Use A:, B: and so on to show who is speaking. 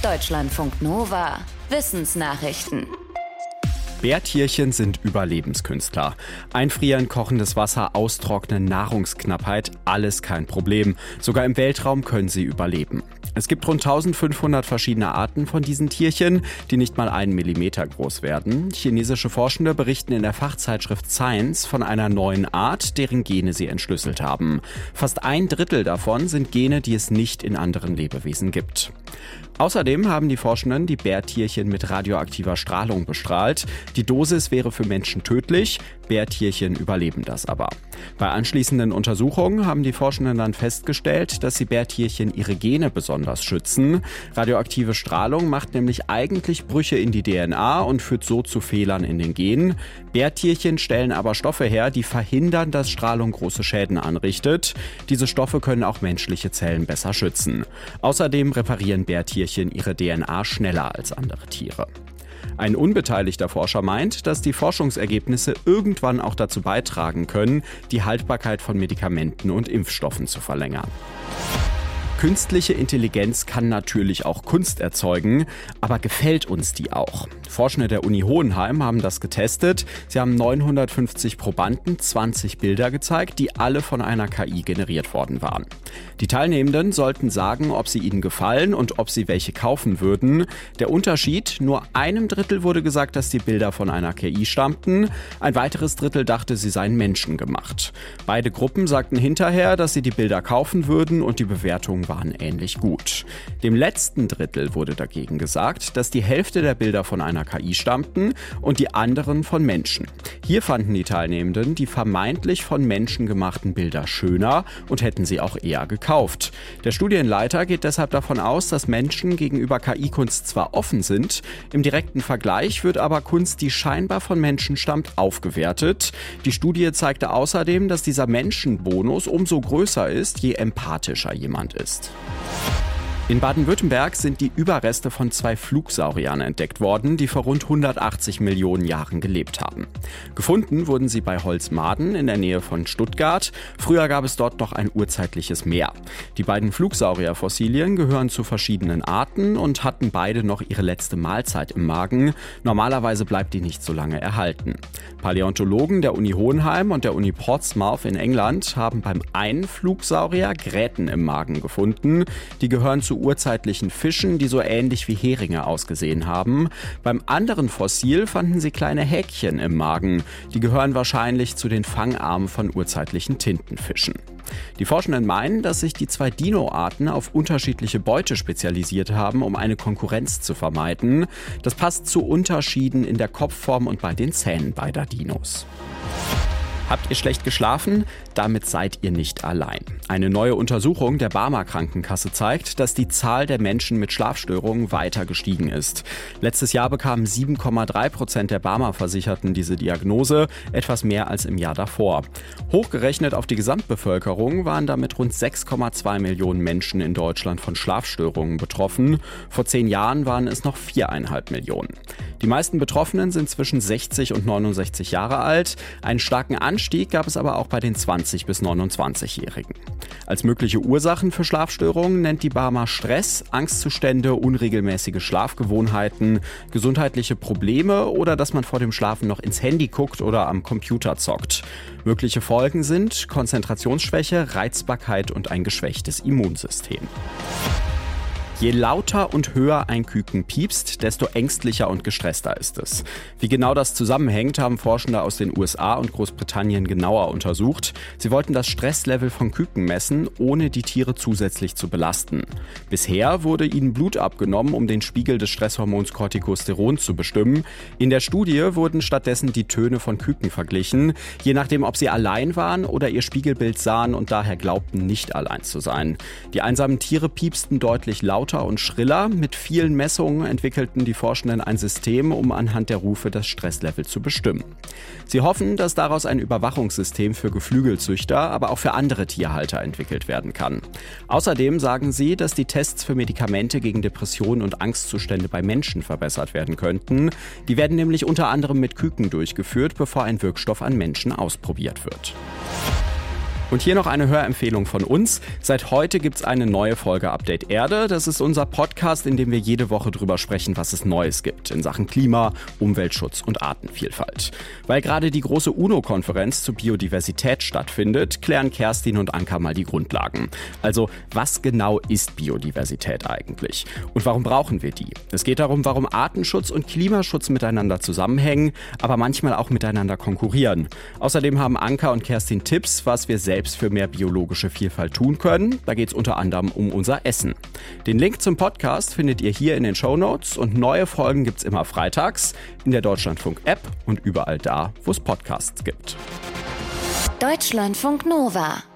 A: Deutschlandfunk Nova. Wissensnachrichten.
B: Bärtierchen sind Überlebenskünstler. Einfrieren, kochendes Wasser, Austrocknen, Nahrungsknappheit, alles kein Problem. Sogar im Weltraum können sie überleben. Es gibt rund 1500 verschiedene Arten von diesen Tierchen, die nicht mal 1 Millimeter groß werden. Chinesische Forschende berichten in der Fachzeitschrift Science von einer neuen Art, deren Gene sie entschlüsselt haben. Fast 1/3 davon sind Gene, die es nicht in anderen Lebewesen gibt. Außerdem haben die Forschenden die Bärtierchen mit radioaktiver Strahlung bestrahlt. Die Dosis wäre für Menschen tödlich, Bärtierchen überleben das aber. Bei anschließenden Untersuchungen haben die Forschenden dann festgestellt, dass die Bärtierchen ihre Gene besonders schützen. Radioaktive Strahlung macht nämlich eigentlich Brüche in die DNA und führt so zu Fehlern in den Genen. Bärtierchen stellen aber Stoffe her, die verhindern, dass Strahlung große Schäden anrichtet. Diese Stoffe können auch menschliche Zellen besser schützen. Außerdem reparieren Bärtierchen ihre DNA schneller als andere Tiere. Ein unbeteiligter Forscher meint, dass die Forschungsergebnisse irgendwann auch dazu beitragen können, die Haltbarkeit von Medikamenten und Impfstoffen zu verlängern. Künstliche Intelligenz kann natürlich auch Kunst erzeugen, aber gefällt uns die auch? Forschende der Uni Hohenheim haben das getestet. Sie haben 950 Probanden 20 Bilder gezeigt, die alle von einer KI generiert worden waren. Die Teilnehmenden sollten sagen, ob sie ihnen gefallen und ob sie welche kaufen würden. Der Unterschied: nur 1/3 wurde gesagt, dass die Bilder von einer KI stammten. Ein weiteres Drittel dachte, sie seien menschengemacht. Beide Gruppen sagten hinterher, dass sie die Bilder kaufen würden und die Bewertungen waren ähnlich gut. Dem letzten Drittel wurde dagegen gesagt, dass die Hälfte der Bilder von einer KI stammten und die anderen von Menschen. Hier fanden die Teilnehmenden die vermeintlich von Menschen gemachten Bilder schöner und hätten sie auch eher gekauft. Der Studienleiter geht deshalb davon aus, dass Menschen gegenüber KI-Kunst zwar offen sind, im direkten Vergleich wird aber Kunst, die scheinbar von Menschen stammt, aufgewertet. Die Studie zeigte außerdem, dass dieser Menschenbonus umso größer ist, je empathischer jemand ist. In Baden-Württemberg sind die Überreste von 2 Flugsauriern entdeckt worden, die vor rund 180 Millionen Jahren gelebt haben. Gefunden wurden sie bei Holzmaden in der Nähe von Stuttgart. Früher gab es dort noch ein urzeitliches Meer. Die beiden Flugsaurierfossilien gehören zu verschiedenen Arten und hatten beide noch ihre letzte Mahlzeit im Magen. Normalerweise bleibt die nicht so lange erhalten. Paläontologen der Uni Hohenheim und der Uni Portsmouth in England haben beim einen Flugsaurier Gräten im Magen gefunden. Die gehören zu urzeitlichen Fischen, die so ähnlich wie Heringe ausgesehen haben. Beim anderen Fossil fanden sie kleine Häkchen im Magen. Die gehören wahrscheinlich zu den Fangarmen von urzeitlichen Tintenfischen. Die Forschenden meinen, dass sich die 2 Dinoarten auf unterschiedliche Beute spezialisiert haben, um eine Konkurrenz zu vermeiden. Das passt zu Unterschieden in der Kopfform und bei den Zähnen beider Dinos. Habt ihr schlecht geschlafen? Damit seid ihr nicht allein. Eine neue Untersuchung der Barmer Krankenkasse zeigt, dass die Zahl der Menschen mit Schlafstörungen weiter gestiegen ist. Letztes Jahr bekamen 7,3% der Barmer Versicherten diese Diagnose, etwas mehr als im Jahr davor. Hochgerechnet auf die Gesamtbevölkerung waren damit rund 6,2 Millionen Menschen in Deutschland von Schlafstörungen betroffen. Vor 10 Jahren waren es noch 4,5 Millionen. Die meisten Betroffenen sind zwischen 60 und 69 Jahre alt. Einen starken Anstieg gab es aber auch bei den 20- bis 29-Jährigen. Als mögliche Ursachen für Schlafstörungen nennt die Barmer Stress, Angstzustände, unregelmäßige Schlafgewohnheiten, gesundheitliche Probleme oder dass man vor dem Schlafen noch ins Handy guckt oder am Computer zockt. Mögliche Folgen sind Konzentrationsschwäche, Reizbarkeit und ein geschwächtes Immunsystem. Je lauter und höher ein Küken piepst, desto ängstlicher und gestresster ist es. Wie genau das zusammenhängt, haben Forschende aus den USA und Großbritannien genauer untersucht. Sie wollten das Stresslevel von Küken messen, ohne die Tiere zusätzlich zu belasten. Bisher wurde ihnen Blut abgenommen, um den Spiegel des Stresshormons Corticosteron zu bestimmen. In der Studie wurden stattdessen die Töne von Küken verglichen, je nachdem, ob sie allein waren oder ihr Spiegelbild sahen und daher glaubten, nicht allein zu sein. Die einsamen Tiere piepsten deutlich lauter und schriller. Mit vielen Messungen entwickelten die Forschenden ein System, um anhand der Rufe das Stresslevel zu bestimmen. Sie hoffen, dass daraus ein Überwachungssystem für Geflügelzüchter, aber auch für andere Tierhalter entwickelt werden kann. Außerdem sagen sie, dass die Tests für Medikamente gegen Depressionen und Angstzustände bei Menschen verbessert werden könnten. Die werden nämlich unter anderem mit Küken durchgeführt, bevor ein Wirkstoff an Menschen ausprobiert wird. Und hier noch eine Hörempfehlung von uns. Seit heute gibt's eine neue Folge Update Erde. Das ist unser Podcast, in dem wir jede Woche drüber sprechen, was es Neues gibt in Sachen Klima, Umweltschutz und Artenvielfalt. Weil gerade die große UNO-Konferenz zur Biodiversität stattfindet, klären Kerstin und Anka mal die Grundlagen. Also, was genau ist Biodiversität eigentlich? Und warum brauchen wir die? Es geht darum, warum Artenschutz und Klimaschutz miteinander zusammenhängen, aber manchmal auch miteinander konkurrieren. Außerdem haben Anka und Kerstin Tipps, was wir selbst für mehr biologische Vielfalt tun können. Da geht es unter anderem um unser Essen. Den Link zum Podcast findet ihr hier in den Shownotes und neue Folgen gibt's immer freitags in der Deutschlandfunk-App und überall da, wo es Podcasts gibt.
A: Deutschlandfunk Nova.